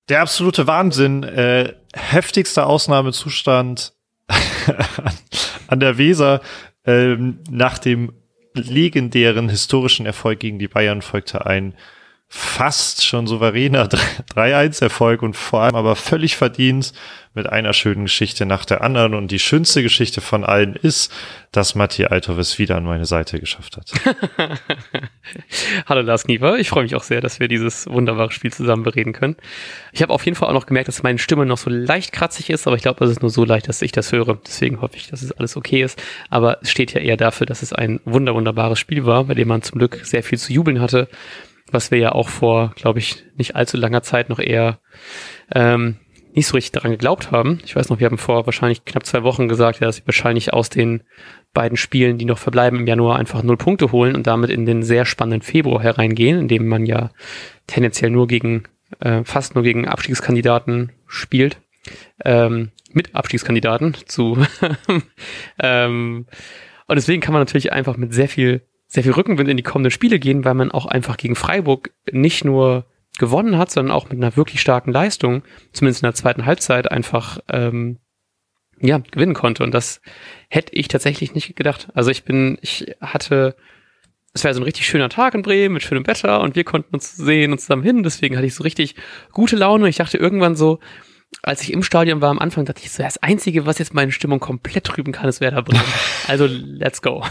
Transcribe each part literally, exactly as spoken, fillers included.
der absolute Wahnsinn. Äh, heftigster Ausnahmezustand an, an der Weser. Ähm, nach dem legendären historischen Erfolg gegen die Bayern folgte ein fast schon souveräner drei eins Erfolg und vor allem aber völlig verdient mit einer schönen Geschichte nach der anderen. Und die schönste Geschichte von allen ist, dass Matti Althoff es wieder an meine Seite geschafft hat. Hallo Lars Knieper, ich freue mich auch sehr, dass wir dieses wunderbare Spiel zusammen bereden können. Ich habe auf jeden Fall auch noch gemerkt, dass meine Stimme noch so leicht kratzig ist, aber ich glaube, es ist nur so leicht, dass ich das höre. Deswegen hoffe ich, dass es alles okay ist. Aber es steht ja eher dafür, dass es ein wunder wunderbares Spiel war, bei dem man zum Glück sehr viel zu jubeln hatte, was wir ja auch vor, glaube ich, nicht allzu langer Zeit noch eher ähm, nicht so richtig daran geglaubt haben. Ich weiß noch, wir haben vor wahrscheinlich knapp zwei Wochen gesagt, ja, dass sie wahrscheinlich aus den beiden Spielen, die noch verbleiben im Januar, einfach null Punkte holen und damit in den sehr spannenden Februar hereingehen, in dem man ja tendenziell nur gegen, äh, fast nur gegen Abstiegskandidaten spielt. Ähm, mit Abstiegskandidaten zu. ähm, und deswegen kann man natürlich einfach mit sehr viel sehr viel Rückenwind in die kommenden Spiele gehen, weil man auch einfach gegen Freiburg nicht nur gewonnen hat, sondern auch mit einer wirklich starken Leistung, zumindest in der zweiten Halbzeit, einfach ähm, ja gewinnen konnte. Und das hätte ich tatsächlich nicht gedacht. Also ich bin, ich hatte, es war so ein richtig schöner Tag in Bremen mit schönem Wetter und wir konnten uns sehen und zusammen hin. Deswegen hatte ich so richtig gute Laune. Ich dachte irgendwann so, als ich im Stadion war am Anfang, dachte ich so, das Einzige, was jetzt meine Stimmung komplett trüben kann, ist Werder Bremen. Also, let's go.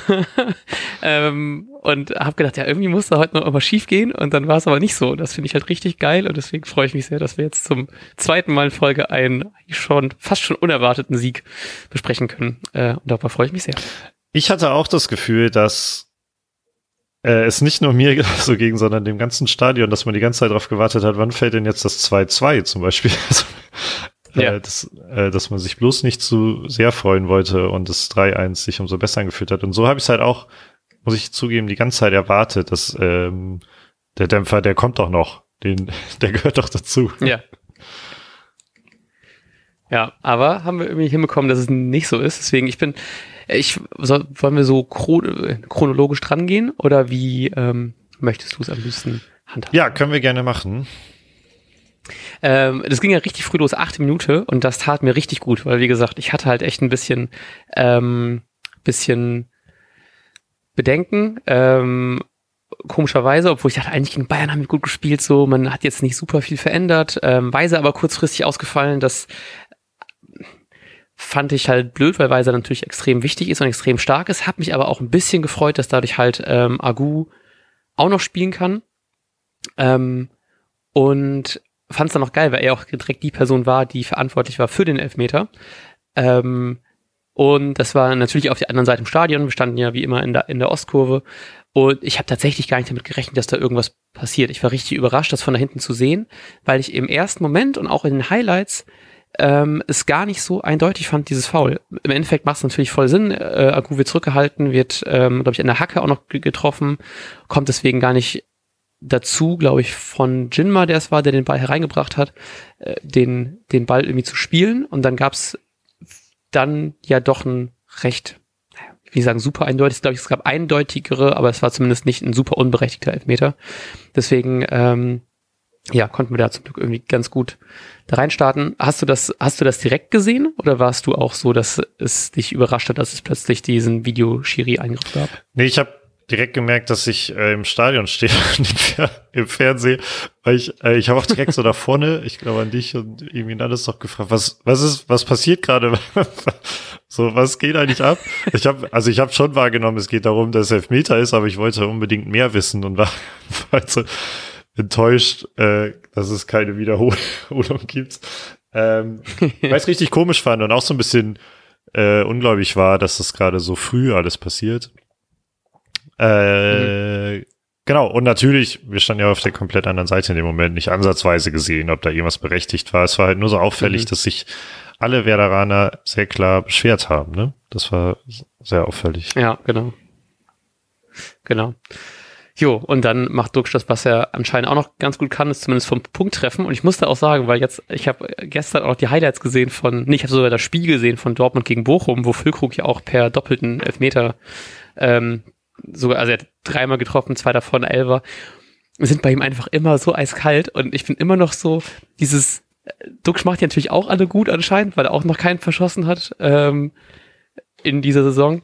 ähm, und habe gedacht, ja, irgendwie muss da heute noch immer schief gehen und dann war es aber nicht so. Das finde ich halt richtig geil und deswegen freue ich mich sehr, dass wir jetzt zum zweiten Mal in Folge einen schon fast schon unerwarteten Sieg besprechen können. Äh, und darüber freue ich mich sehr. Ich hatte auch das Gefühl, dass äh, es nicht nur mir so ging, sondern dem ganzen Stadion, dass man die ganze Zeit darauf gewartet hat, wann fällt denn jetzt das zwei zwei zum Beispiel? Also, ja. äh, das, äh, dass man sich bloß nicht zu sehr freuen wollte und das drei eins sich umso besser angefühlt hat. Und so habe ich es halt auch, muss ich zugeben, die ganze Zeit erwartet, dass ähm, der Dämpfer, der kommt doch noch. Den, der gehört doch dazu. Ja. Ja, aber haben wir irgendwie hinbekommen, dass es nicht so ist. Deswegen, ich bin, ich, soll, wollen wir so chron- chronologisch dran gehen oder wie ähm, möchtest du es am liebsten handhaben? Ja, können wir gerne machen. Ähm, das ging ja richtig früh los, achte Minute und das tat mir richtig gut, weil wie gesagt, ich hatte halt echt ein bisschen, ähm, bisschen Bedenken, ähm, komischerweise, obwohl ich dachte, eigentlich gegen Bayern haben wir gut gespielt, so, man hat jetzt nicht super viel verändert, ähm, Weise aber kurzfristig ausgefallen, das fand ich halt blöd, weil Weiser natürlich extrem wichtig ist und extrem stark ist, hat mich aber auch ein bisschen gefreut, dass dadurch halt ähm, Agu auch noch spielen kann ähm, und fand es dann noch geil, weil er auch direkt die Person war, die verantwortlich war für den Elfmeter ähm, und das war natürlich auf der anderen Seite im Stadion, wir standen ja wie immer in der, in der Ostkurve und ich habe tatsächlich gar nicht damit gerechnet, dass da irgendwas passiert. Ich war richtig überrascht, das von da hinten zu sehen, weil ich im ersten Moment und auch in den Highlights ähm, es gar nicht so eindeutig fand, dieses Foul. Im Endeffekt macht es natürlich voll Sinn. Äh, Agu wird zurückgehalten, wird, ähm, glaube ich, an der Hacke auch noch g- getroffen, kommt deswegen gar nicht dazu, glaube ich, von Jinma, der es war, der den Ball hereingebracht hat, äh, den, den Ball irgendwie zu spielen. Und dann gab es dann ja doch ein recht, wie sagen, super eindeutig. Glaube ich, es gab eindeutigere, aber es war zumindest nicht ein super unberechtigter Elfmeter. Deswegen, ähm, ja, konnten wir da zum Glück irgendwie ganz gut da reinstarten. Hast du das, hast du das direkt gesehen oder warst du auch so, dass es dich überrascht hat, dass es plötzlich diesen Video-Schiri-Eingriff gab? Nee, ich habe direkt gemerkt, dass ich äh, im Stadion stehe und im, Fer- im Fernsehen, weil ich, äh, ich habe auch direkt so da vorne, ich glaube an dich und irgendwie alles doch gefragt, was, was ist, was passiert gerade? So, was geht eigentlich ab? Ich habe, also ich habe schon wahrgenommen, es geht darum, dass es Elfmeter ist, aber ich wollte unbedingt mehr wissen und war, war so enttäuscht, äh, dass es keine Wiederholung gibt. Ähm, weil ich es richtig komisch fand und auch so ein bisschen äh, ungläubig war, dass das gerade so früh alles passiert. Äh, mhm. Genau, und natürlich, wir standen ja auf der komplett anderen Seite in dem Moment, nicht ansatzweise gesehen, ob da irgendwas berechtigt war. Es war halt nur so auffällig, mhm. dass sich alle Werderaner sehr klar beschwert haben, ne? Das war sehr auffällig. Ja, genau. Genau. Jo, und dann macht Duxch das, was er anscheinend auch noch ganz gut kann, ist zumindest vom Punkt treffen. Und ich musste auch sagen, weil jetzt, ich habe gestern auch die Highlights gesehen von, nee, ich habe sogar das Spiel gesehen von Dortmund gegen Bochum, wo Füllkrug ja auch per doppelten Elfmeter, ähm, sogar, also er hat dreimal getroffen, zwei davon Elfer, sind bei ihm einfach immer so eiskalt. Und ich bin immer noch so, dieses, Duxch macht die natürlich auch alle gut anscheinend, weil er auch noch keinen verschossen hat ähm, in dieser Saison.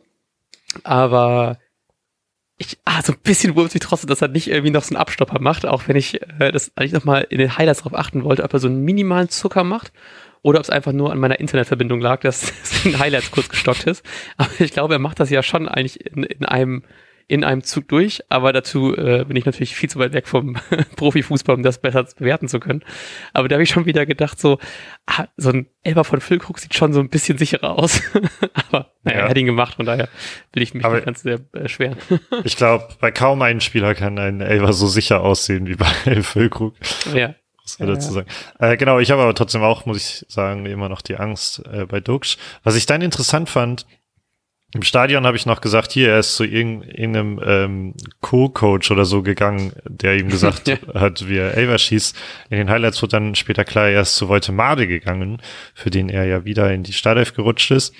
Aber ich, ah, so ein bisschen wurmt mich trotzdem, dass er nicht irgendwie noch so einen Abstopper macht, auch wenn ich äh, das eigentlich nochmal in den Highlights drauf achten wollte, ob er so einen minimalen Zucker macht oder ob es einfach nur an meiner Internetverbindung lag, dass es in den Highlights kurz gestockt ist. Aber ich glaube, er macht das ja schon eigentlich in, in einem in einem Zug durch, aber dazu äh, bin ich natürlich viel zu weit weg vom Profifußball, um das besser bewerten zu können. Aber da habe ich schon wieder gedacht, so ah, so ein Elfer von Füllkrug sieht schon so ein bisschen sicherer aus. Aber naja, ja. Er hat ihn gemacht, von daher will ich mich aber nicht ganz sehr beschweren. Ich glaube, bei kaum einem Spieler kann ein Elfer so sicher aussehen wie bei Füllkrug. Ja. Was wir ja, dazu sagen. Äh, genau, ich habe aber trotzdem auch, muss ich sagen, immer noch die Angst äh, bei Duxch. Was ich dann interessant fand, im Stadion habe ich noch gesagt, hier, er ist zu irgendeinem ähm, Co-Coach oder so gegangen, der ihm gesagt ja. hat, wie er Elfer schießt. In den Highlights wurde dann später klar, er ist zu Woltemade gegangen, für den er ja wieder in die Startelf gerutscht ist.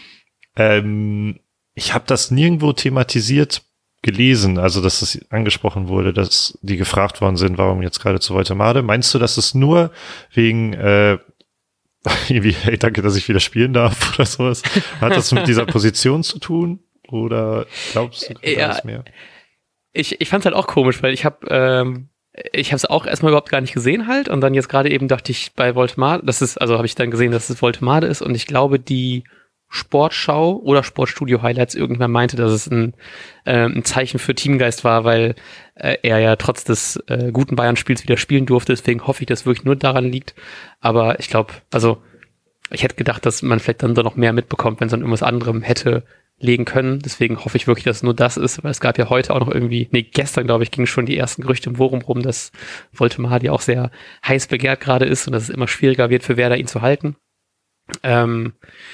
Ähm, ich habe das nirgendwo thematisiert gelesen, also dass es angesprochen wurde, dass die gefragt worden sind, warum jetzt gerade zu Woltemade. Meinst du, dass es nur wegen äh, irgendwie, hey, danke, dass ich wieder spielen darf oder sowas? Hat das mit dieser Position zu tun? Oder glaubst du ja, alles mehr? Ich, ich fand es halt auch komisch, weil ich habe ähm, ich habe es auch erstmal überhaupt gar nicht gesehen halt und dann jetzt gerade eben dachte ich bei Woltemade, das ist, also habe ich dann gesehen, dass es Woltemade ist und ich glaube, die Sportschau oder Sportstudio Highlights irgendwann meinte, dass es ein, äh, ein Zeichen für Teamgeist war, weil äh, er ja trotz des äh, guten Bayern-Spiels wieder spielen durfte. Deswegen hoffe ich, dass es wirklich nur daran liegt. Aber ich glaube, also ich hätte gedacht, dass man vielleicht dann doch noch mehr mitbekommt, wenn es an irgendwas anderem hätte legen können. Deswegen hoffe ich wirklich, dass es nur das ist, weil es gab ja heute auch noch irgendwie, nee, gestern, glaube ich, gingen schon die ersten Gerüchte im Forum rum, dass Woltemade ja auch sehr heiß begehrt gerade ist und dass es immer schwieriger wird für Werder, ihn zu halten. Ähm,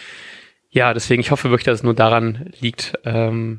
Ja, deswegen, ich hoffe wirklich, dass es nur daran liegt. Ähm,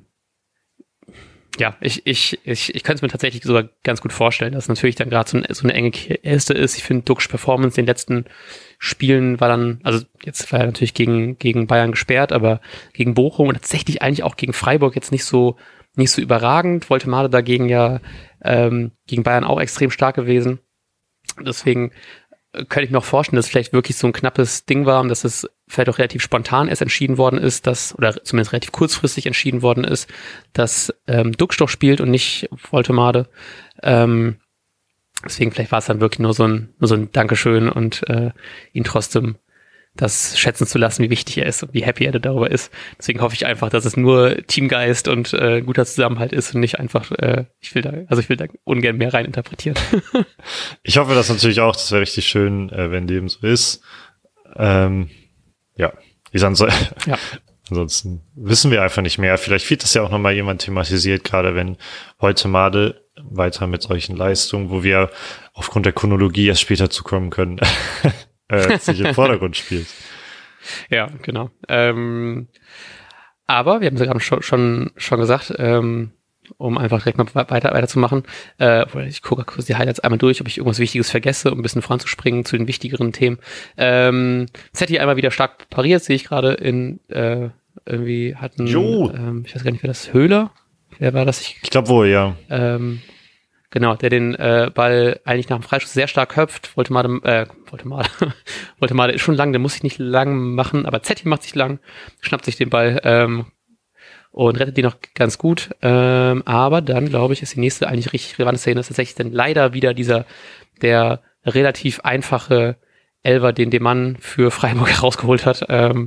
ja, ich, ich, ich, ich könnte es mir tatsächlich sogar ganz gut vorstellen, dass es natürlich dann gerade so, ein, so eine enge Kiste ist. Ich finde, Duxch Performance in den letzten Spielen war dann, also jetzt war er natürlich gegen, gegen Bayern gesperrt, aber gegen Bochum und tatsächlich eigentlich auch gegen Freiburg jetzt nicht so, nicht so überragend. Woltemade dagegen ja ähm, gegen Bayern auch extrem stark gewesen. Deswegen könnte ich mir auch vorstellen, dass es vielleicht wirklich so ein knappes Ding war und dass es vielleicht auch relativ spontan erst entschieden worden ist, dass, oder zumindest relativ kurzfristig entschieden worden ist, dass ähm, Duxch doch spielt und nicht Woltemade. Ähm, deswegen vielleicht war es dann wirklich nur so ein, nur so ein Dankeschön und äh, ihn trotzdem das schätzen zu lassen, wie wichtig er ist und wie happy er darüber ist. Deswegen hoffe ich einfach, dass es nur Teamgeist und äh, guter Zusammenhalt ist und nicht einfach, äh, ich will da, also ich will da ungern mehr rein interpretieren. Ich hoffe das natürlich auch, das wäre richtig schön, äh, wenn dem so ist. Ähm, ja, ich ansonsten, ja. ansonsten wissen wir einfach nicht mehr. Vielleicht wird das ja auch nochmal jemand thematisiert, gerade wenn Woltemade weiter mit solchen Leistungen, wo wir aufgrund der Chronologie erst später zukommen können, äh, sich im Vordergrund spielt. Ja, genau. Ähm, aber wir haben es ja gerade schon, schon, schon gesagt, ähm, um einfach direkt mal weiter weiterzumachen. Äh, ich gucke kurz die Highlights einmal durch, ob ich irgendwas Wichtiges vergesse, um ein bisschen voranzuspringen zu den wichtigeren Themen. Ähm, Zetti einmal wieder stark pariert, sehe ich gerade in äh, irgendwie hatten, ähm, ich weiß gar nicht, wer das, Höhler? Wer war das? Ich, ich glaube wohl, ja. Ähm, Genau, der den äh, Ball eigentlich nach dem Freischuss sehr stark köpft. Woltemade, äh, Woltemade, Woltemade ist schon lang, der muss sich nicht lang machen, aber Zetti macht sich lang, schnappt sich den Ball ähm, und rettet die noch ganz gut. Ähm, aber dann, glaube ich, ist die nächste eigentlich richtig relevante Szene, ist tatsächlich dann leider wieder dieser, der relativ einfache Elfer, den der Mann für Freiburg herausgeholt hat. Ähm,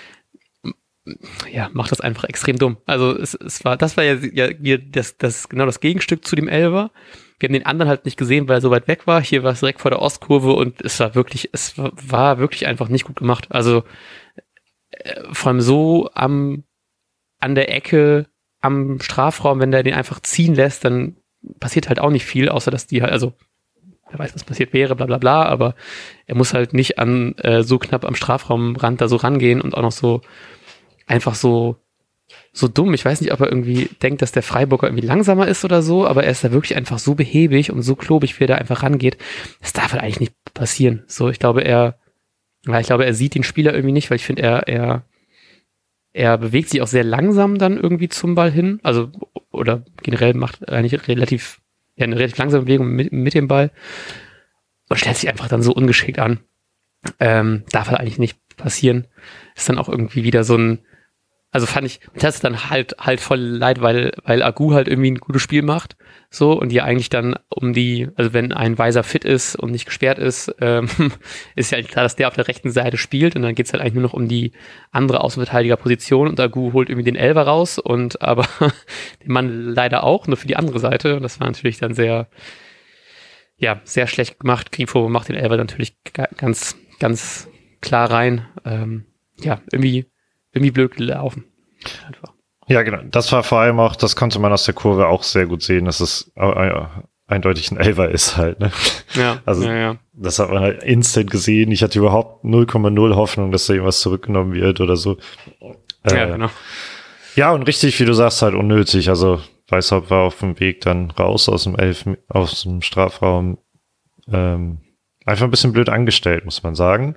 ja, macht das einfach extrem dumm. Also es, es war, das war ja, ja das, das genau das Gegenstück zu dem Elfer. Wir haben den anderen halt nicht gesehen, weil er so weit weg war. Hier war es direkt vor der Ostkurve und es war wirklich, es war, war wirklich einfach nicht gut gemacht. Also äh, vor allem so am an der Ecke am Strafraum, wenn der den einfach ziehen lässt, dann passiert halt auch nicht viel, außer dass die halt, also wer weiß, was passiert wäre, bla bla bla, aber er muss halt nicht an äh, so knapp am Strafraumrand da so rangehen und auch noch so einfach so so dumm. Ich weiß nicht, ob er irgendwie denkt, dass der Freiburger irgendwie langsamer ist oder so, aber er ist da wirklich einfach so behäbig und so klobig, wie er da einfach rangeht. Das darf halt eigentlich nicht passieren. So, ich glaube, er ja, ich glaube, er sieht den Spieler irgendwie nicht, weil ich finde, er er er bewegt sich auch sehr langsam dann irgendwie zum Ball hin, also oder generell macht eigentlich relativ ja, eine relativ langsame Bewegung mit, mit dem Ball und stellt sich einfach dann so ungeschickt an. Ähm, darf halt eigentlich nicht passieren. Ist dann auch irgendwie wieder so ein, also fand ich, das ist dann halt halt voll leid, weil weil Agu halt irgendwie ein gutes Spiel macht, so, und die eigentlich dann um die, also wenn ein Weiser fit ist und nicht gesperrt ist, ähm, ist ja eigentlich klar, dass der auf der rechten Seite spielt, und dann geht's halt eigentlich nur noch um die andere Außenverteidigerposition, und Agu holt irgendwie den Elfer raus, und aber den Mann leider auch, nur für die andere Seite, und das war natürlich dann sehr, ja, sehr schlecht gemacht. Grifo macht den Elfer natürlich ganz, ganz klar rein. Ähm, ja, irgendwie irgendwie blöd gelaufen. Einfach. Ja, genau. Das war vor allem auch, das konnte man aus der Kurve auch sehr gut sehen, dass es äh, eindeutig ein Elfer ist halt. Ne? Ja, also ja, ja. Das hat man halt instant gesehen. Ich hatte überhaupt null Komma null Hoffnung, dass da irgendwas zurückgenommen wird oder so. Äh, ja, genau. Ja, und richtig, wie du sagst, halt unnötig. Also Weishaupt war auf dem Weg dann raus aus dem Elf, aus dem Strafraum. Ähm, einfach ein bisschen blöd angestellt, muss man sagen.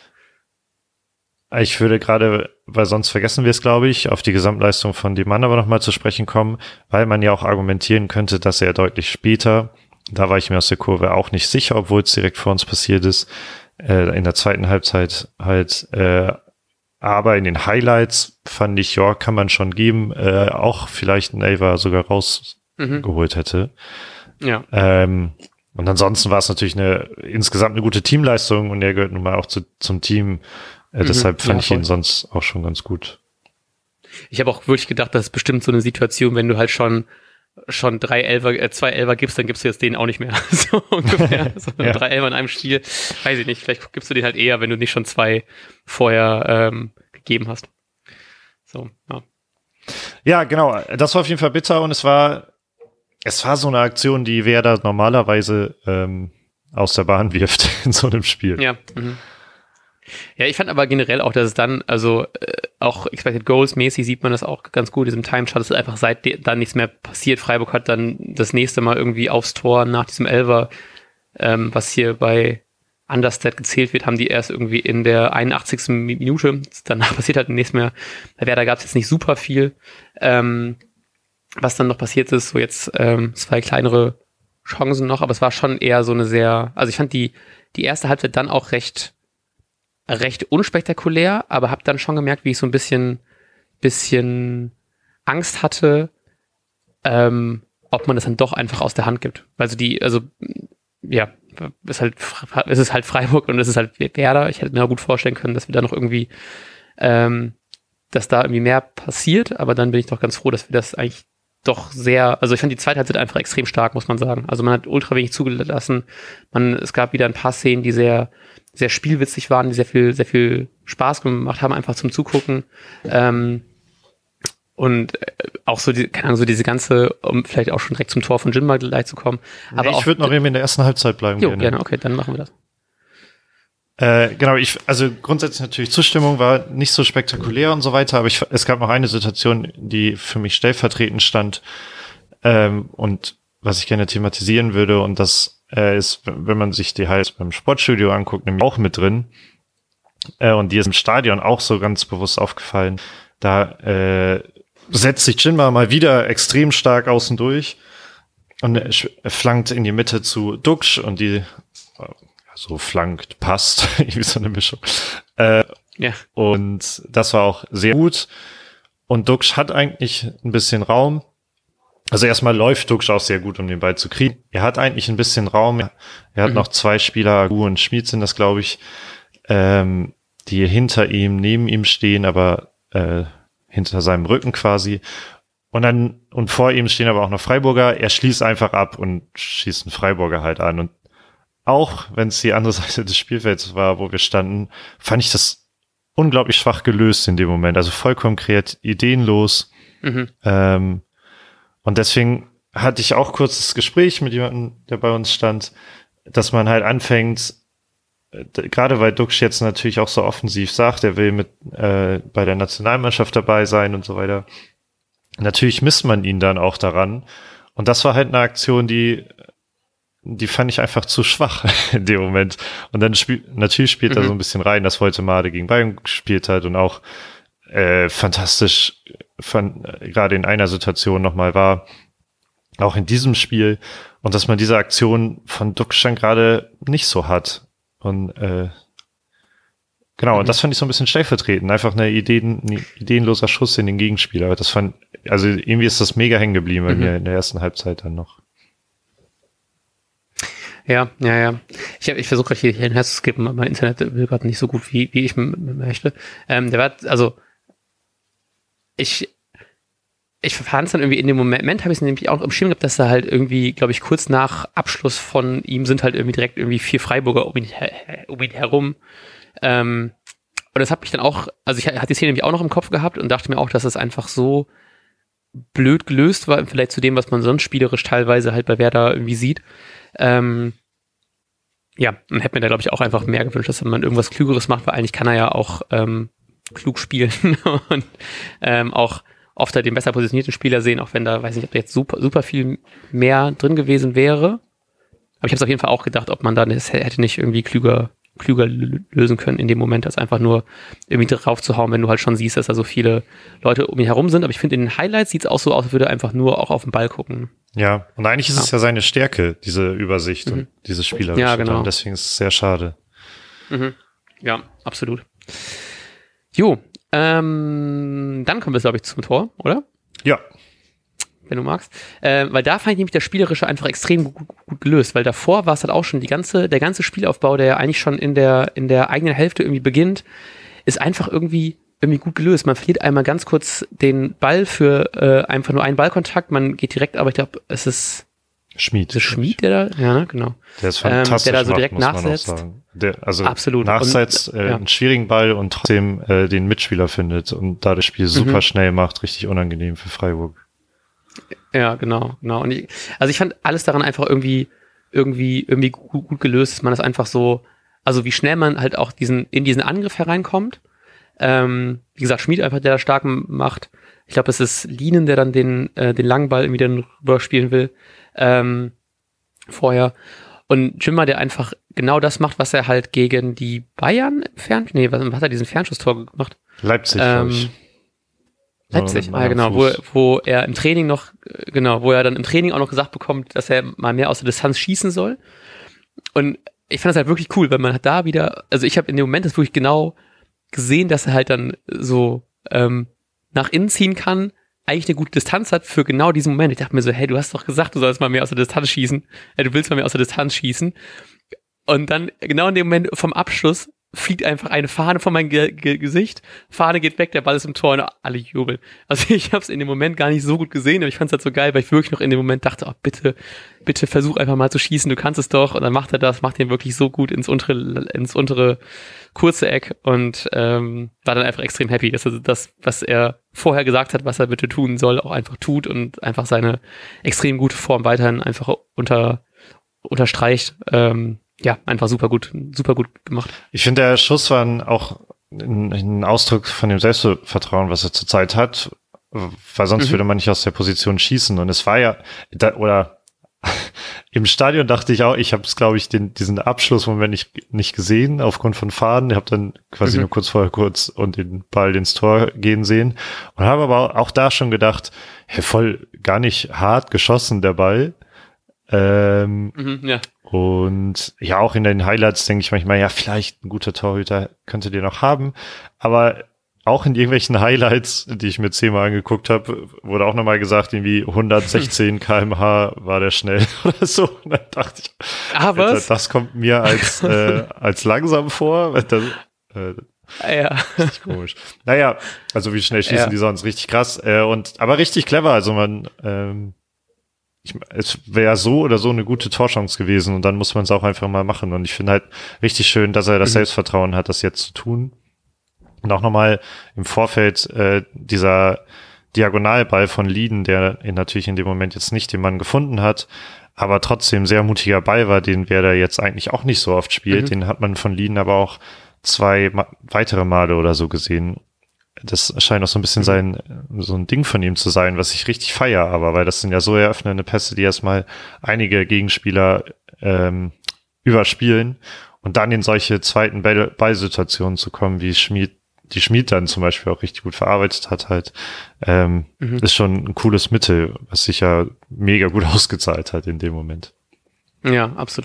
Ich würde gerade, weil sonst vergessen wir es, glaube ich, auf die Gesamtleistung von dem Mann aber nochmal zu sprechen kommen, weil man ja auch argumentieren könnte, dass er deutlich später, da war ich mir aus der Kurve auch nicht sicher, obwohl es direkt vor uns passiert ist, äh, in der zweiten Halbzeit halt, äh, aber in den Highlights fand ich, ja, kann man schon geben, äh, auch vielleicht ein Elfer sogar rausgeholt mhm. hätte. Ja. Ähm, und ansonsten war es natürlich eine insgesamt eine gute Teamleistung, und er gehört nun mal auch zu, zum Team. Äh, mhm, deshalb fand ja, ich ihn sonst auch schon ganz gut. Ich habe auch wirklich gedacht, das ist bestimmt so eine Situation, wenn du halt schon schon drei Elfer, äh, zwei Elfer gibst, dann gibst du jetzt den auch nicht mehr. So ungefähr. So ja. Drei Elfer in einem Spiel. Weiß ich nicht, vielleicht gibst du den halt eher, wenn du nicht schon zwei vorher ähm, gegeben hast. So, ja. Ja, genau. Das war auf jeden Fall bitter, und es war es war so eine Aktion, die Werder normalerweise ähm, aus der Bahn wirft in so einem Spiel. Ja, mhm. Ja, ich fand aber generell auch, dass es dann, also äh, auch Expected Goals mäßig sieht man das auch ganz gut, in diesem Time-Chart, dass einfach seit dann nichts mehr passiert. Freiburg hat dann das nächste Mal irgendwie aufs Tor nach diesem Elfer, ähm, was hier bei Understat gezählt wird, haben die erst irgendwie in der einundachtzigsten Minute, danach passiert halt nichts mehr. Bei Werder gab es jetzt nicht super viel. Ähm, was dann noch passiert ist, so jetzt ähm, zwei kleinere Chancen noch, aber es war schon eher so eine sehr, also ich fand die, die erste Halbzeit dann auch recht recht unspektakulär, aber habe dann schon gemerkt, wie ich so ein bisschen bisschen Angst hatte, ähm, ob man das dann doch einfach aus der Hand gibt. Also die, also ja, ist halt, es ist halt Freiburg und es ist halt Werder. Ich hätte mir auch gut vorstellen können, dass wir da noch irgendwie, ähm, dass da irgendwie mehr passiert, aber dann bin ich doch ganz froh, dass wir das eigentlich doch sehr, also ich fand die zweite Halbzeit einfach extrem stark, muss man sagen. Also man hat ultra wenig zugelassen. Man, es gab wieder ein paar Szenen, die sehr sehr spielwitzig waren, die sehr viel, sehr viel Spaß gemacht haben, einfach zum Zugucken. Ähm, und auch so, die, keine Ahnung, so diese ganze, um vielleicht auch schon direkt zum Tor von Jinma gleich zu kommen. Aber nee, ich würde noch eben in der ersten Halbzeit bleiben. Jo, gerne. gerne, okay, dann machen wir das. Äh, genau, ich, also grundsätzlich natürlich Zustimmung war nicht so spektakulär und so weiter, aber ich, es gab noch eine Situation, die für mich stellvertretend stand, ähm, und was ich gerne thematisieren würde, und das äh, ist, wenn man sich die halt beim Sportstudio anguckt, nämlich auch mit drin, äh, und die ist im Stadion auch so ganz bewusst aufgefallen, da äh, setzt sich Jinma mal wieder extrem stark außen durch und äh, flankt in die Mitte zu Duxch, und die äh, so flankt, passt, irgendwie so eine Mischung. Äh, ja. Und das war auch sehr gut, und Duxch hat eigentlich ein bisschen Raum. Also erstmal läuft Duxch auch sehr gut, um den Ball zu kriegen. Er hat eigentlich ein bisschen Raum. Er hat mhm. noch zwei Spieler, Agu und Schmid sind das, glaube ich, ähm, die hinter ihm, neben ihm stehen, aber äh, hinter seinem Rücken quasi. Und dann, und vor ihm stehen aber auch noch Freiburger. Er schließt einfach ab und schießt einen Freiburger halt an. Und auch wenn es die andere Seite des Spielfelds war, wo wir standen, fand ich das unglaublich schwach gelöst in dem Moment. Also vollkommen kreativ, ideenlos. Mhm. Ähm, Und deswegen hatte ich auch kurz das Gespräch mit jemandem, der bei uns stand, dass man halt anfängt, äh, gerade weil Duxch jetzt natürlich auch so offensiv sagt, er will mit äh, bei der Nationalmannschaft dabei sein und so weiter. Natürlich misst man ihn dann auch daran. Und das war halt eine Aktion, die die fand ich einfach zu schwach in dem Moment. Und dann spielt natürlich spielt mhm. da so ein bisschen rein, dass Woltemade gegen Bayern gespielt hat und auch äh, fantastisch von, äh, gerade in einer Situation nochmal war, auch in diesem Spiel, und dass man diese Aktion von Duxch gerade nicht so hat. Und äh, Genau, Mhm. und das fand ich so ein bisschen stellvertretend. Einfach eine Ideen, ein ideenloser Schuss in den Gegenspieler. Das fand, also irgendwie ist das mega hängen geblieben bei Mhm. mir in der ersten Halbzeit dann noch. Ja, ja, ja. Ich, hab- ich versuche gerade hier hin her zu skippen, aber mein Internet will gerade nicht so gut, wie, wie ich m- m- möchte. Ähm, der war, also, ich, ich fand es dann irgendwie in dem Moment, habe ich es nämlich auch im Schirm gehabt, dass da halt irgendwie, glaube ich, kurz nach Abschluss von ihm sind halt irgendwie direkt irgendwie vier Freiburger um ihn, her, um ihn herum. Ähm, und das hat mich dann auch, also ich hatte die Szene nämlich auch noch im Kopf gehabt und dachte mir auch, dass es einfach so blöd gelöst war, vielleicht zu dem, was man sonst spielerisch teilweise halt bei Werder irgendwie sieht. Ähm, ja, und hätte mir da, glaube ich, auch einfach mehr gewünscht, dass man irgendwas Klügeres macht, weil eigentlich kann er ja auch ähm, klug spielen und ähm, auch oft halt den besser positionierten Spieler sehen, auch wenn da, weiß nicht, ob da jetzt super, super viel mehr drin gewesen wäre. Aber ich habe es auf jeden Fall auch gedacht, ob man da das hätte nicht irgendwie klüger, klüger lösen können in dem Moment, als einfach nur irgendwie drauf zu hauen, wenn du halt schon siehst, dass da so viele Leute um ihn herum sind. Aber ich finde, in den Highlights sieht es auch so aus, als würde er einfach nur auch auf den Ball gucken. Ja, und eigentlich ist Ja. es ja seine Stärke, diese Übersicht Mhm. und diese Spielerische. Ja, genau. Und deswegen ist es sehr schade. Mhm. Ja, absolut. Jo, ähm, dann kommen wir, glaube ich, zum Tor, oder? Ja, Wenn du magst. Äh, weil da fand ich nämlich das Spielerische einfach extrem gut, gut gelöst, weil davor war es halt auch schon die ganze, der ganze Spielaufbau, der ja eigentlich schon in der, in der eigenen Hälfte irgendwie beginnt, ist einfach irgendwie, irgendwie gut gelöst. Man verliert einmal ganz kurz den Ball für äh, einfach nur einen Ballkontakt, man geht direkt, aber ich glaube, es ist, Schmied. ist es Schmied, der da, ja, ne, genau. Der ist Ähm, fantastisch, der da so macht, direkt muss man auch nachsetzt. sagen. Der, also Absolut. nachsetzt, Und, äh, ja. einen schwierigen Ball und trotzdem äh, den Mitspieler findet und da das Spiel super Mhm. schnell macht, richtig unangenehm für Freiburg. Ja, genau, genau. Und ich, also ich fand alles daran einfach irgendwie, irgendwie, irgendwie gut, gut gelöst, dass man das einfach so, also wie schnell man halt auch diesen, in diesen Angriff hereinkommt. Ähm, wie gesagt, Schmied einfach, der da stark macht. Ich glaube, es ist Lienen, der dann den, äh, den langen Ball irgendwie dann rüber spielen will. Ähm, vorher. Und Jimmer, der einfach genau das macht, was er halt gegen die Bayern im Fern, nee, was, was hat er diesen Fernschusstor gemacht? Leipzig, Ähm, glaube ich. Leipzig, So, ah, genau, wo, wo er im Training noch, äh, genau, wo er dann im Training auch noch gesagt bekommt, dass er mal mehr aus der Distanz schießen soll. Und ich fand das halt wirklich cool, weil man hat da wieder, also ich habe in dem Moment das wirklich genau gesehen, dass er halt dann so ähm, nach innen ziehen kann, eigentlich eine gute Distanz hat für genau diesen Moment. Ich dachte mir so, hey, du hast doch gesagt, du sollst mal mehr aus der Distanz schießen. Äh, du willst mal mehr aus der Distanz schießen. Und dann genau in dem Moment vom Abschluss fliegt einfach eine Fahne von meinem Ge Ge Gesicht. Fahne geht weg, der Ball ist im Tor und alle jubeln. Also ich habe es in dem Moment gar nicht so gut gesehen, aber ich fand es halt so geil, weil ich wirklich noch in dem Moment dachte, oh, bitte, bitte versuch einfach mal zu schießen, du kannst es doch. Und dann macht er das, macht ihn wirklich so gut ins untere, ins untere kurze Eck und ähm, war dann einfach extrem happy, dass er das, was er vorher gesagt hat, was er bitte tun soll, auch einfach tut und einfach seine extrem gute Form weiterhin einfach unter, unterstreicht. Ähm, ja, einfach super gut, super gut gemacht. Ich finde, der Schuss war ein, auch ein, ein Ausdruck von dem Selbstvertrauen, was er zurzeit hat, weil sonst Mhm. würde man nicht aus der Position schießen. Und es war ja, da, oder im Stadion dachte ich auch, ich habe es, glaube ich, den, diesen Abschlussmoment nicht, nicht gesehen, aufgrund von Fahnen. Ich habe dann quasi Mhm. nur kurz vorher kurz und den Ball ins Tor gehen sehen und habe aber auch da schon gedacht, hey, voll gar nicht hart geschossen, der Ball. Ähm, Mhm, ja. Und ja, auch in den Highlights denke ich manchmal, ja, vielleicht ein guter Torhüter könntet ihr noch haben. Aber auch in irgendwelchen Highlights, die ich mir zehnmal angeguckt habe, wurde auch nochmal gesagt, irgendwie hundertsechzehn Kilometer pro Stunde war der schnell oder so. Und dann dachte ich, Ah, Alter, was? das kommt mir als, äh, als langsam vor. Das, äh, Ja. richtig komisch. Naja, also wie schnell schießen Ja. die sonst? Richtig krass. Äh, und aber richtig clever. Also man, ähm, ich, es wäre so oder so eine gute Torchance gewesen und dann muss man es auch einfach mal machen. Und ich finde halt richtig schön, dass er das Mhm. Selbstvertrauen hat, das jetzt zu tun. Und auch nochmal im Vorfeld äh, dieser Diagonalball von Lieden, der in, natürlich in dem Moment jetzt nicht den Mann gefunden hat, aber trotzdem sehr mutiger Ball war, den Werder jetzt eigentlich auch nicht so oft spielt. Mhm. Den hat man von Lieden aber auch zwei ma- weitere Male oder so gesehen. Das scheint auch so ein bisschen sein, so ein Ding von ihm zu sein, was ich richtig feier, aber weil das sind ja so eröffnende Pässe, die erstmal einige Gegenspieler ähm, überspielen und dann in solche zweiten Ball- Ballsituationen zu kommen, wie Schmied, die Schmied dann zum Beispiel auch richtig gut verarbeitet hat, halt, ähm, Mhm. ist schon ein cooles Mittel, was sich ja mega gut ausgezahlt hat in dem Moment. Ja, absolut.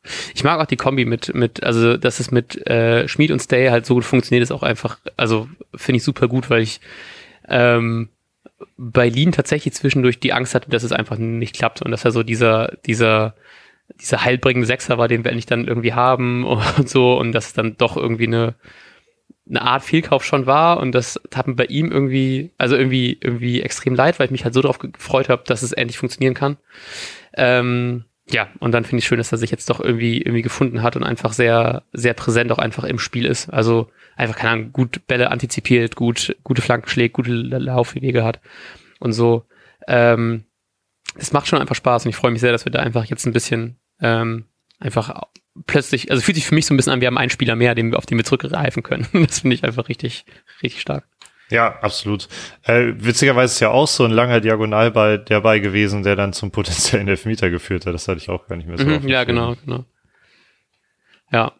Ich mag auch die Kombi mit, mit, also dass es mit äh, Schmid und Stay halt so gut funktioniert, ist auch einfach, also finde ich super gut, weil ich ähm, bei Lean tatsächlich zwischendurch die Angst hatte, dass es einfach nicht klappt und dass er so dieser, dieser, dieser heilbringende Sechser war, den wir endlich dann irgendwie haben und so und dass es dann doch irgendwie eine, eine Art Fehlkauf schon war und das tat mir bei ihm irgendwie, also irgendwie, irgendwie extrem leid, weil ich mich halt so darauf gefreut habe, dass es endlich funktionieren kann. Ähm, ja, und dann finde ich schön, dass er sich jetzt doch irgendwie, irgendwie gefunden hat und einfach sehr, sehr präsent auch einfach im Spiel ist. Also einfach, keine Ahnung, gut Bälle antizipiert, gut, gute Flanken schlägt, gute Laufwege hat und so. Ähm, es macht schon einfach Spaß und ich freue mich sehr, dass wir da einfach jetzt ein bisschen ähm, einfach plötzlich, also fühlt sich für mich so ein bisschen an, wir haben einen Spieler mehr, den, auf den wir zurückgreifen können. Das finde ich einfach richtig, richtig stark. Ja, absolut. Äh, witzigerweise ist ja auch so ein langer Diagonalball dabei gewesen, der dann zum potenziellen Elfmeter geführt hat. Das hatte ich auch gar nicht mehr so. Mhm, ja, genau, genau. Ja.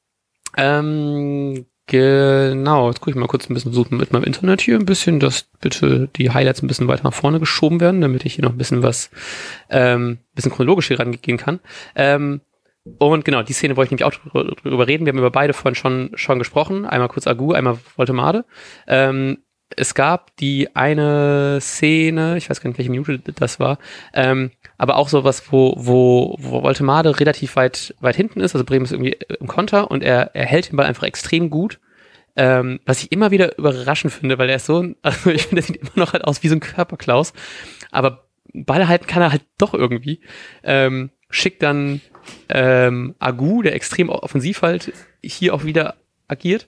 Ähm, genau, jetzt gucke ich mal kurz ein bisschen suchen mit meinem Internet hier ein bisschen, dass bitte die Highlights ein bisschen weiter nach vorne geschoben werden, damit ich hier noch ein bisschen was, ähm, bisschen chronologisch hier rangehen kann. Ähm, Und genau, die Szene wollte ich nämlich auch drüber reden. Wir haben über beide vorhin schon, schon gesprochen. Einmal kurz Agu, einmal Voltemade. Ähm, es gab die eine Szene, ich weiß gar nicht, welche Minute das war, ähm, aber auch sowas, wo, wo, wo Voltemade relativ weit, weit hinten ist. Also Bremen ist irgendwie im Konter und er, er hält den Ball einfach extrem gut. Ähm, was ich immer wieder überraschend finde, weil er ist so, also ich finde, der sieht immer noch halt aus wie so ein Körperklaus. Aber Ball halten kann er halt doch irgendwie. Ähm, schickt dann ähm, Agu, der extrem offensiv halt hier auch wieder agiert.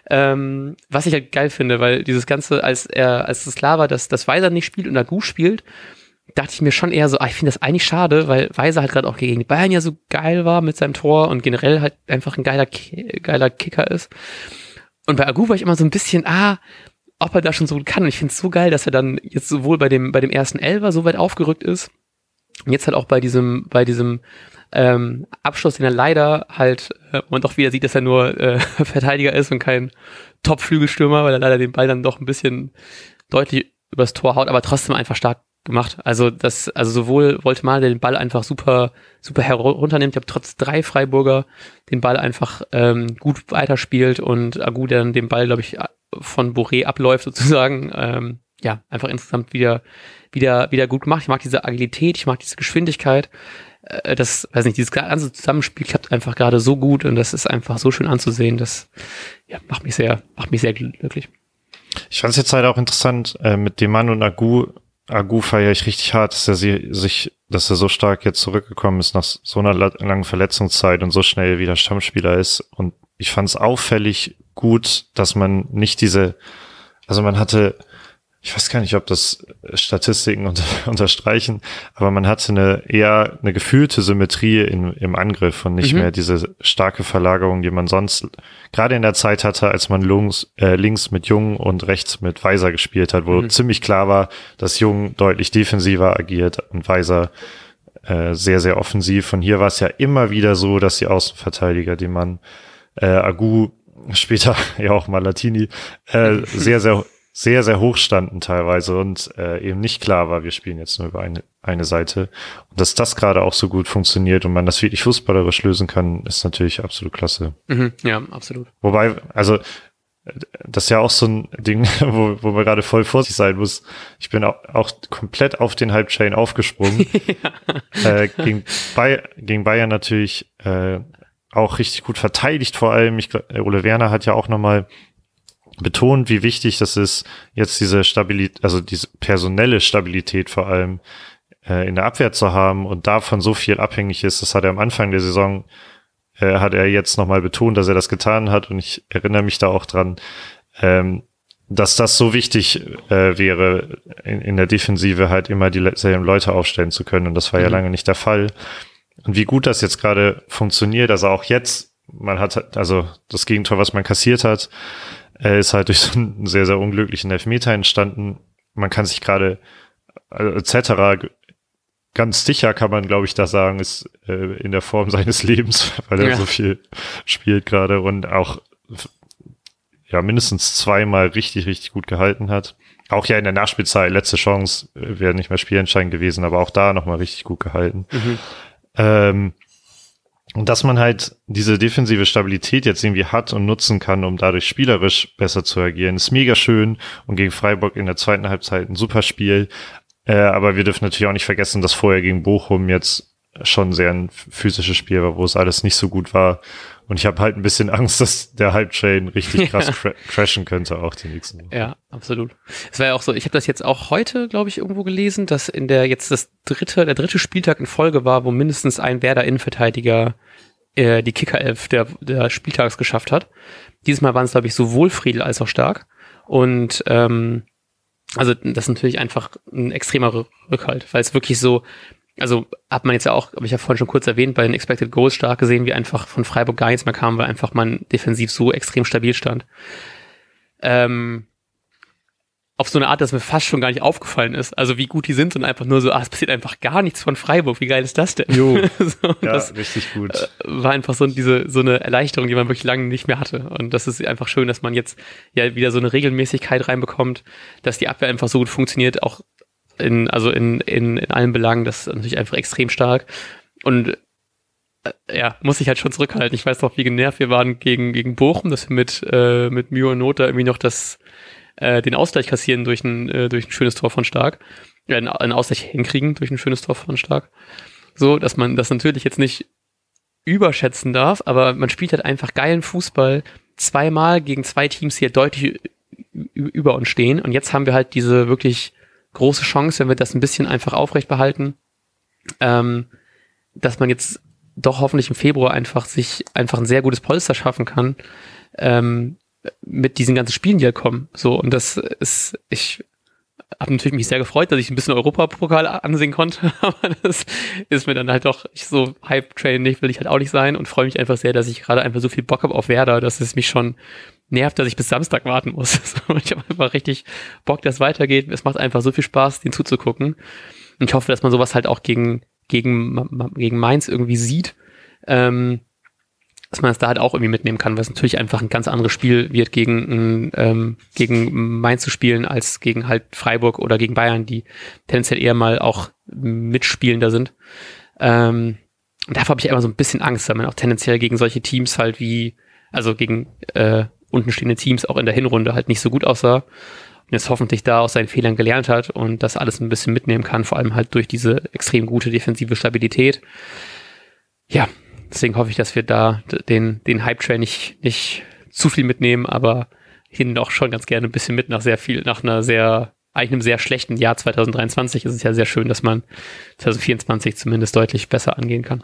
Ähm, was ich halt geil finde, weil dieses Ganze, als er, als es klar war, dass das Weiser nicht spielt und Agu spielt, dachte ich mir schon eher so, ah, ich finde das eigentlich schade, weil Weiser halt gerade auch gegen die Bayern ja so geil war mit seinem Tor und generell halt einfach ein geiler, geiler Kicker ist. Und bei Agu war ich immer so ein bisschen, ah, ob er da schon so gut kann. Und ich finde es so geil, dass er dann jetzt sowohl bei dem, bei dem ersten Elfer so weit aufgerückt ist und jetzt halt auch bei diesem, bei diesem ähm, Abschluss, den er leider halt, äh, man doch wieder sieht, dass er nur äh, Verteidiger ist und kein Top-Flügelstürmer, weil er leider den Ball dann doch ein bisschen deutlich übers Tor haut, aber trotzdem einfach stark gemacht. Also das, also sowohl Voltemade, der den Ball einfach super, super herunternimmt, ich habe trotz drei Freiburger den Ball einfach ähm, gut weiterspielt und Agu, der dann den Ball, glaube ich, von Boré abläuft sozusagen, ähm, ja, einfach insgesamt wieder, wieder, wieder gut gemacht. Ich mag diese Agilität, ich mag diese Geschwindigkeit. Äh, das, weiß nicht, dieses ganze Zusammenspiel klappt einfach gerade so gut und das ist einfach so schön anzusehen. Das, ja, macht mich sehr, macht mich sehr glücklich. Ich fand es jetzt halt auch interessant, äh, mit dem Mann und Agu. Agu feiere ich richtig hart, dass er sie, sich, dass er so stark jetzt zurückgekommen ist nach so einer langen Verletzungszeit und so schnell wieder Stammspieler ist. Und ich fand es auffällig gut, dass man nicht diese, also man hatte, ich weiß gar nicht, ob das Statistiken unter, unterstreichen, aber man hatte eine eher eine gefühlte Symmetrie in, im Angriff und nicht mhm. mehr diese starke Verlagerung, die man sonst gerade in der Zeit hatte, als man links, äh, links mit Jung und rechts mit Weiser gespielt hat, wo mhm. ziemlich klar war, dass Jung deutlich defensiver agiert und Weiser äh, sehr, sehr offensiv. Und hier war es ja immer wieder so, dass die Außenverteidiger, die man äh, Agu, später ja auch Malatini, äh, sehr, sehr sehr, sehr hoch standen teilweise und äh, eben nicht klar war, wir spielen jetzt nur über eine, eine Seite. Und dass das gerade auch so gut funktioniert und man das wirklich fußballerisch lösen kann, ist natürlich absolut klasse. Mhm, ja, absolut. Wobei, also das ist ja auch so ein Ding, wo, wo man gerade voll vorsichtig sein muss. Ich bin auch, auch komplett auf den Halbchain aufgesprungen. ja. äh, gegen, Bay- gegen Bayern natürlich äh, auch richtig gut verteidigt vor allem. Ich, Ole Werner hat ja auch nochmal betont, wie wichtig das ist, jetzt diese Stabilität, also diese personelle Stabilität vor allem äh, in der Abwehr zu haben und davon so viel abhängig ist. Das hat er am Anfang der Saison, äh, hat er jetzt nochmal betont, dass er das getan hat und ich erinnere mich da auch dran, ähm, dass das so wichtig äh, wäre, in, in der Defensive halt immer dieselben Leute aufstellen zu können und das war mhm. ja lange nicht der Fall. Und wie gut das jetzt gerade funktioniert, also auch jetzt, man hat, also das Gegentor, was man kassiert hat, Er ist halt durch so einen sehr, sehr unglücklichen Elfmeter entstanden. Man kann sich gerade äh, et cetera ganz sicher, kann man, glaube ich, da sagen, ist äh, in der Form seines Lebens, weil er ja. so viel spielt gerade und auch ja mindestens zweimal richtig, richtig gut gehalten hat. Auch ja in der Nachspielzeit, letzte Chance, äh, wäre nicht mehr spielentscheidend gewesen, aber auch da nochmal richtig gut gehalten. Mhm. Ähm, Und dass man halt diese defensive Stabilität jetzt irgendwie hat und nutzen kann, um dadurch spielerisch besser zu agieren, ist mega schön. Und gegen Freiburg in der zweiten Halbzeit ein super Spiel. Äh, aber wir dürfen natürlich auch nicht vergessen, dass vorher gegen Bochum jetzt schon sehr ein physisches Spiel war, wo es alles nicht so gut war. Und ich habe halt ein bisschen Angst, dass der Hype-Train richtig krass cra- crashen könnte, auch die nächsten Wochen. Ja, absolut. Es war ja auch so, ich habe das jetzt auch heute, glaube ich, irgendwo gelesen, dass in der jetzt das dritte, der dritte Spieltag in Folge war, wo mindestens ein Werder-Innenverteidiger äh, die Kickerelf der, der Spieltags geschafft hat. Dieses Mal waren es, glaube ich, sowohl Friedl als auch Stark. Und ähm, also das ist natürlich einfach ein extremer Rückhalt, weil es wirklich so, also hat man jetzt ja auch, habe ich ja vorhin schon kurz erwähnt, bei den Expected Goals stark gesehen, wie einfach von Freiburg gar nichts mehr kam, weil einfach man defensiv so extrem stabil stand. Ähm, auf so eine Art, dass mir fast schon gar nicht aufgefallen ist, also wie gut die sind und einfach nur so, ah, es passiert einfach gar nichts von Freiburg, wie geil ist das denn? Jo, so, ja, das, richtig gut. Äh, war einfach so diese so eine Erleichterung, die man wirklich lange nicht mehr hatte. Und das ist einfach schön, dass man jetzt ja wieder so eine Regelmäßigkeit reinbekommt, dass die Abwehr einfach so gut funktioniert, auch in, also in, in, in allen Belangen, das ist natürlich einfach extrem stark. Und äh, ja, muss ich halt schon zurückhalten. Ich weiß noch, wie genervt wir waren gegen, gegen Bochum, dass wir mit, äh, mit Mühe und Not da irgendwie noch das, äh, den Ausgleich kassieren durch ein, äh, durch ein schönes Tor von Stark. Ja, einen, einen Ausgleich hinkriegen durch ein schönes Tor von Stark. So, dass man das natürlich jetzt nicht überschätzen darf, aber man spielt halt einfach geilen Fußball zweimal gegen zwei Teams, die ja deutlich über uns stehen. Und jetzt haben wir halt diese wirklich große Chance, wenn wir das ein bisschen einfach aufrecht behalten, ähm, dass man jetzt doch hoffentlich im Februar einfach sich einfach ein sehr gutes Polster schaffen kann, ähm, mit diesen ganzen Spielen, die halt kommen. So, und das ist, ich habe natürlich mich sehr gefreut, dass ich ein bisschen Europapokal ansehen konnte, aber das ist mir dann halt doch, ich so Hype-Train nicht, will ich halt auch nicht sein und freue mich einfach sehr, dass ich gerade einfach so viel Bock habe auf Werder, dass es mich schon nervt, dass ich bis Samstag warten muss. Ich habe einfach richtig Bock, dass es weitergeht. Es macht einfach so viel Spaß, den zuzugucken. Und ich hoffe, dass man sowas halt auch gegen, gegen, gegen Mainz irgendwie sieht, ähm, dass man es da halt auch irgendwie mitnehmen kann, weil es natürlich einfach ein ganz anderes Spiel wird, gegen, ähm, gegen Mainz zu spielen, als gegen halt Freiburg oder gegen Bayern, die tendenziell eher mal auch mitspielender sind. Ähm, und dafür habe ich immer so ein bisschen Angst, weil man auch tendenziell gegen solche Teams halt wie, also gegen äh, untenstehende Teams auch in der Hinrunde halt nicht so gut aussah und jetzt hoffentlich da aus seinen Fehlern gelernt hat und das alles ein bisschen mitnehmen kann, vor allem halt durch diese extrem gute defensive Stabilität. Ja, deswegen hoffe ich, dass wir da den, den Hype-Train nicht, nicht zu viel mitnehmen, aber hin auch schon ganz gerne ein bisschen mit nach sehr viel, nach einer sehr, eigentlich einem sehr schlechten Jahr zwanzig dreiundzwanzig ist es ja sehr schön, dass man zwanzig vierundzwanzig zumindest deutlich besser angehen kann.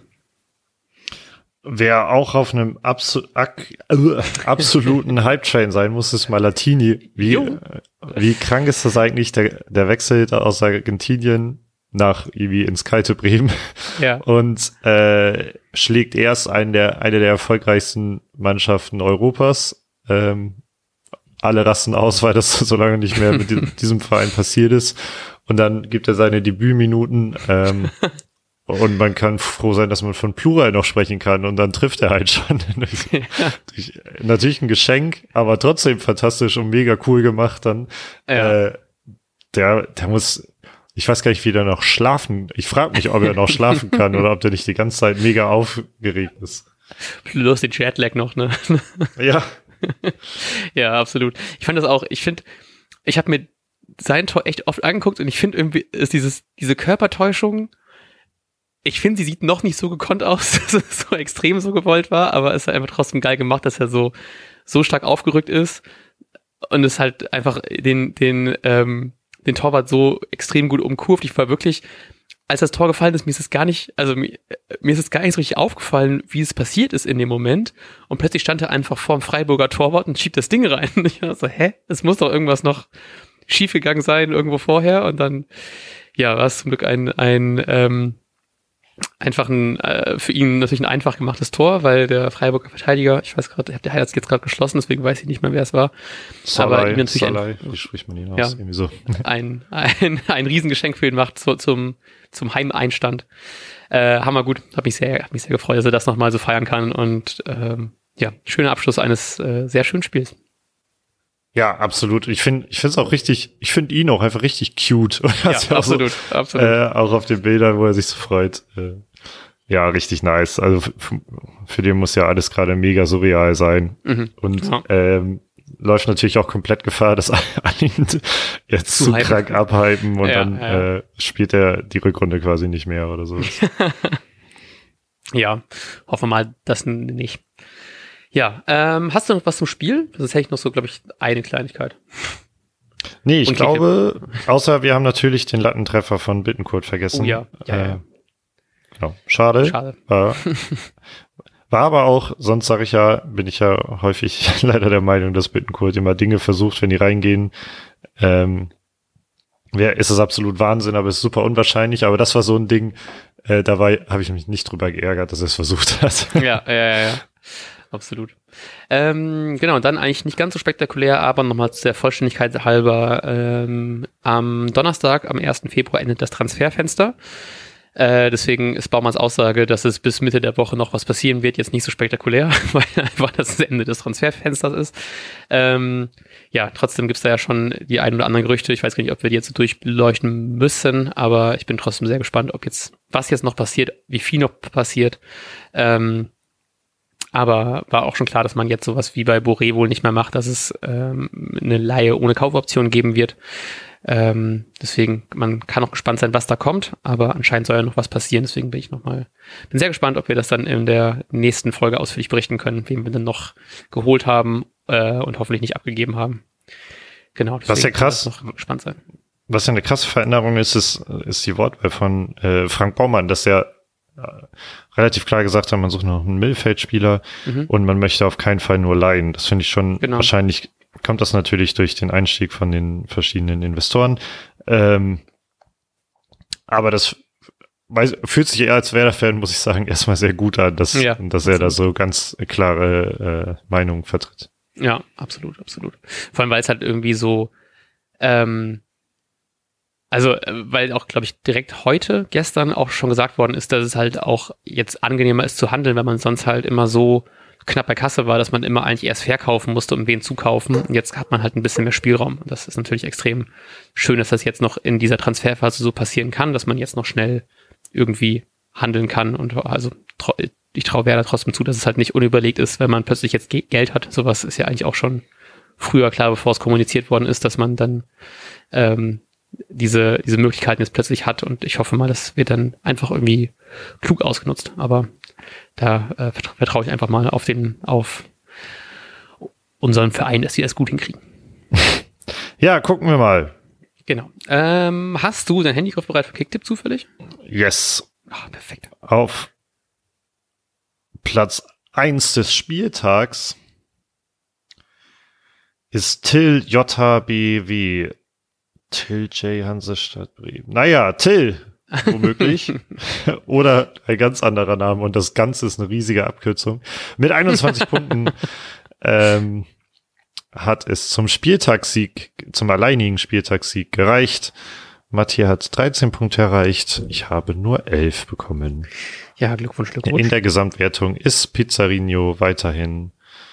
Wer auch auf einem abso- ak- äh, absoluten Hype-Train sein muss, ist Malatini. Wie, äh, wie krank ist das eigentlich, der, der Wechsel da aus Argentinien nach irgendwie ins kalte Bremen ja. und äh, schlägt erst einen der, eine der erfolgreichsten Mannschaften Europas. Ähm, alle rasten aus, weil das so lange nicht mehr mit die, diesem Verein passiert ist. Und dann gibt er seine Debütminuten ähm, und man kann froh sein, dass man von Plural noch sprechen kann und dann trifft er halt schon. Ja. Natürlich ein Geschenk, aber trotzdem fantastisch und mega cool gemacht dann. Ja. Äh, der, der muss, ich weiß gar nicht, wie der noch schlafen. Ich frage mich, ob er noch schlafen kann oder ob der nicht die ganze Zeit mega aufgeregt ist. Plus den Jetlag noch, ne? Ja. Ja, absolut. Ich fand das auch, ich finde, ich habe mir sein Tor echt oft angeguckt und ich finde irgendwie ist dieses, diese Körpertäuschung, ich finde, sie sieht noch nicht so gekonnt aus, dass es so extrem so gewollt war, aber es ist einfach trotzdem geil gemacht, dass er so, so stark aufgerückt ist und es halt einfach den, den, ähm, den Torwart so extrem gut umkurvt. Ich war wirklich, als das Tor gefallen ist, mir ist es gar nicht, also mir, mir ist es gar nicht so richtig aufgefallen, wie es passiert ist in dem Moment. Und plötzlich stand er einfach vorm Freiburger Torwart und schiebt das Ding rein. Und ich war so, hä? Es muss doch irgendwas noch schiefgegangen sein, irgendwo vorher. Und dann, ja, war es zum Glück ein, ein, ähm, einfach ein, äh, für ihn natürlich ein einfach gemachtes Tor, weil der Freiburger Verteidiger, ich weiß gerade, der hat jetzt gerade geschlossen, deswegen weiß ich nicht mehr, wer es war. Salai, aber ihm natürlich Salai, ein, wie spricht man ihn aus? Ja, Irgendwie so. ein, ein, ein Riesengeschenk für ihn macht zu, zum, zum Heimeinstand. Äh, hammer gut, hat mich sehr, hat mich sehr gefreut, dass er das nochmal so feiern kann und ähm, ja, schöner Abschluss eines äh, sehr schönen Spiels. Ja, absolut. Ich finde, ich finde es auch richtig, ich finde ihn auch einfach richtig cute. Ja, absolut, so, absolut. Äh, auch auf den Bildern, wo er sich so freut. Äh, Ja, richtig nice. Also f- für den muss ja alles gerade mega surreal sein. Mhm. Und Ja. ähm, läuft natürlich auch komplett Gefahr, dass alle ihn jetzt Zu zu hypen. krank abhypen und Ja, dann ja. Äh, spielt er die Rückrunde quasi nicht mehr oder so. Ja, hoffen wir mal, das nicht. Ja, ähm, hast du noch was zum Spiel? Das hätte ich noch so, glaube ich, eine Kleinigkeit. Nee, ich Und glaube, außer wir haben natürlich den Lattentreffer von Bittencourt vergessen. Oh ja, ja, äh, ja. Genau. Schade. Schade. War, war aber auch, sonst sage ich ja, bin ich ja häufig leider der Meinung, dass Bittencourt immer Dinge versucht, wenn die reingehen. Ähm, wär, ist es absolut Wahnsinn, aber es ist super unwahrscheinlich. Aber das war so ein Ding, äh, dabei habe ich mich nicht drüber geärgert, dass er es versucht hat. Ja, ja, ja, ja. Absolut. Ähm, genau, dann eigentlich nicht ganz so spektakulär, aber nochmal zur Vollständigkeit halber, ähm, am Donnerstag, am ersten Februar endet das Transferfenster. Äh, deswegen ist Baumanns Aussage, dass es bis Mitte der Woche noch was passieren wird, jetzt nicht so spektakulär, weil einfach das Ende des Transferfensters ist. Ähm, ja, trotzdem gibt's da ja schon die ein oder anderen Gerüchte. Ich weiß gar nicht, ob wir die jetzt durchleuchten müssen, aber ich bin trotzdem sehr gespannt, ob jetzt, was jetzt noch passiert, wie viel noch passiert. Ähm, aber war auch schon klar, dass man jetzt sowas wie bei Boré wohl nicht mehr macht, dass es ähm, eine Leihe ohne Kaufoption geben wird. Ähm, deswegen, man kann auch gespannt sein, was da kommt, aber anscheinend soll ja noch was passieren, deswegen bin ich nochmal, bin sehr gespannt, ob wir das dann in der nächsten Folge ausführlich berichten können, wen wir dann noch geholt haben äh, und hoffentlich nicht abgegeben haben. Genau, deswegen Was ja krass, kann das noch gespannt sein. Was ja eine krasse Veränderung ist, ist, ist die Wortwahl von äh, Frank Baumann, dass er äh, relativ klar gesagt hat, man sucht noch einen Mittelfeldspieler Mhm. und man möchte auf keinen Fall nur leihen. Das finde ich schon, Genau. wahrscheinlich kommt das natürlich durch den Einstieg von den verschiedenen Investoren. Ähm, aber das weiß, fühlt sich eher als Werder-Fan, muss ich sagen, erstmal sehr gut an, dass, Ja, dass er da so ganz klare äh, Meinung vertritt. Ja, absolut, absolut. Vor allem, weil es halt irgendwie so, ähm, also, äh, weil auch, glaube ich, direkt heute, gestern auch schon gesagt worden ist, dass es halt auch jetzt angenehmer ist zu handeln, wenn man sonst halt immer so knapp bei Kasse war, dass man immer eigentlich erst verkaufen musste, um wen zu kaufen. Und jetzt hat man halt ein bisschen mehr Spielraum. Das ist natürlich extrem schön, dass das jetzt noch in dieser Transferphase so passieren kann, dass man jetzt noch schnell irgendwie handeln kann. Und also trau- ich traue Werder trotzdem zu, dass es halt nicht unüberlegt ist, wenn man plötzlich jetzt Ge- Geld hat. Sowas ist ja eigentlich auch schon früher klar, bevor es kommuniziert worden ist, dass man dann ähm, diese diese Möglichkeiten jetzt plötzlich hat. Und ich hoffe mal, das wird dann einfach irgendwie klug ausgenutzt. Aber da äh, vertra- vertraue ich einfach mal auf den, auf unseren Verein, dass sie das gut hinkriegen. Ja, gucken wir mal. Genau. Ähm, hast du dein Handy griffbereit für Kicktipp zufällig? Yes. Ah, perfekt. Auf Platz eins des Spieltags ist Till J H B W. Till J. Hansestadt Bremen. Naja, Till, womöglich. Oder ein ganz anderer Name. Und das Ganze ist eine riesige Abkürzung. Mit einundzwanzig Punkten ähm, hat es zum Spieltagssieg, zum alleinigen Spieltagssieg gereicht. Matthias hat dreizehn Punkte erreicht. Ich habe nur elf bekommen. Ja, Glückwunsch, Glückwunsch. In der Gesamtwertung ist Pizzarino weiterhin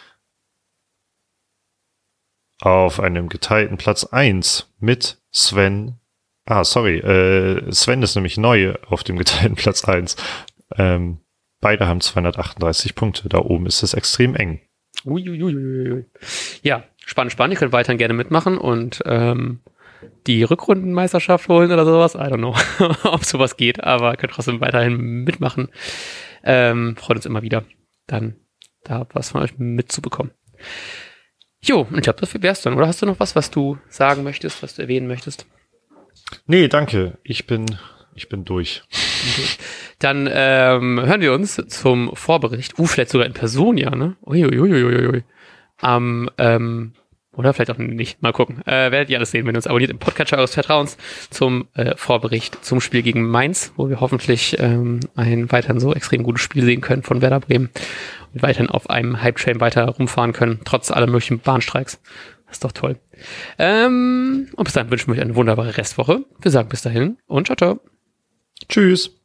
auf einem geteilten Platz eins mit Sven. Ah, sorry, äh, Sven ist nämlich neu auf dem geteilten Platz eins. Ähm, beide haben zweihundertachtunddreißig Punkte. Da oben ist es extrem eng. Uiuiuiui. Ja, spannend, spannend. Ihr könnt weiterhin gerne mitmachen und ähm, die Rückrundenmeisterschaft holen oder sowas. I don't know, ob sowas geht, aber könnt trotzdem weiterhin mitmachen. Ähm, freut uns immer wieder, dann da was von euch mitzubekommen. Jo, ich glaube, das wär's dann. Oder hast du noch was, was du sagen möchtest, was du erwähnen möchtest? Nee, danke. Ich bin, ich bin durch. Dann ähm, hören wir uns zum Vorbericht. Uh, vielleicht sogar in Person, ja, ne? Uiuiuiui. Am, ähm, oder vielleicht auch nicht. Mal gucken. Äh, werdet ihr alles sehen, wenn ihr uns abonniert im Podcatcher eures Vertrauens zum äh, Vorbericht zum Spiel gegen Mainz, wo wir hoffentlich ähm, ein weiterhin so extrem gutes Spiel sehen können von Werder Bremen und weiterhin auf einem Hype-Train weiter rumfahren können, trotz aller möglichen Bahnstreiks. Das ist doch toll. Ähm, und bis dahin wünschen wir euch eine wunderbare Restwoche. Wir sagen bis dahin und ciao, ciao. Tschüss.